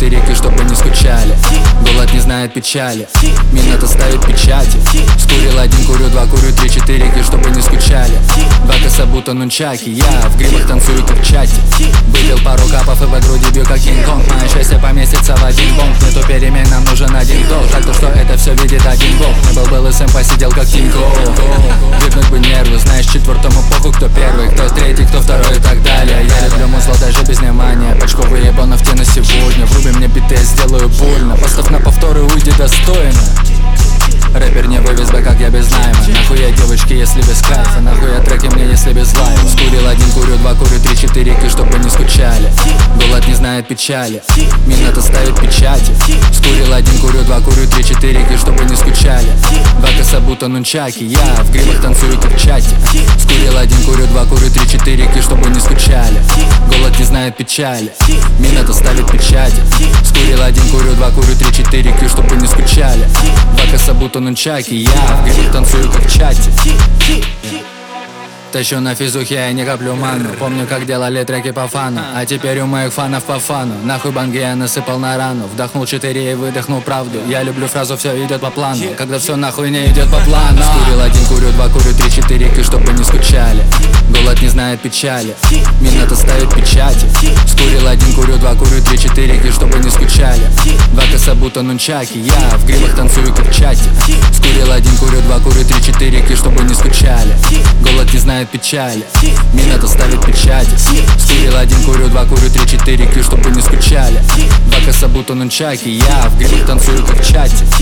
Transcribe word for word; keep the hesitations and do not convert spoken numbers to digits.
четыре ки, чтобы не скучали. Голод не знает печали, минета ставит печати. Скурил один, курю два, курю три, четыре ки, чтобы не скучали. Два коса будто нунчаки, я в грибах танцую как в чате. Выпил пару капов и по груди бью как Кинг-Конг. Мое счастье поместится в один бомб. Нету перемен, нам нужен один гол. Так то, что это все видит один бог. Не был был СМ, посидел как Тинько. Выгнуть бы нервы, знаешь, четвертому похуй, кто первый, кто третий, кто второй и так далее. Я люблю музло даже без внимания. Пачковый ебанов те на сегодня. Вруби мне биты, я сделаю больно. Поставь на повторы, уйди достойно. Рэпер не вывез бы, как я без найма. Нахуя девочки, если без кайфа? Нахуя треки мне, если без лайфа? Скурил один, курю два, курю три, четыре ки, чтобы не скучали. Голод не знает печали, минета ставит печати. Скурил один, курю два, курю три, четыре ки, чтобы не скучали. Два коса будто нунчаки, я в грибах танцую как в чате. Скурил один, курю два, курю три, четыре ки, чтобы не скучали. Голод не знает печали, минета ставит печати. Скурил один, курю два, курю три, четыре ки, чтобы не скучали. Два коса будто нунчаки, я в грибах танцую как в чате. Тащу на физухе, я не коплю ману. Помню, как делали треки по фану. А теперь у моих фанов по фану. Нахуй банги я насыпал на рану. Вдохнул четыре и выдохнул правду. Я люблю фразу «все идет по плану», когда все нахуй не идет по плану. Скурил один, курю два, курю три, четыре ки, чтобы не скучали. Голод не знает печали, минета ставит печати. Скурил один, курю два, курю три, четыре ки, чтобы не скучали. Два коса будто нунчаки, я в грибах танцую как в чате. Скурил один, курю два, курю три, четыре ки, чтобы не скучали. Голод не знает печали, минета ставит печати. Скурил один, курю два, курю три, четыре ки, чтобы не скучали. Два коса будто нунчаки, я в грибах танцую как в чате.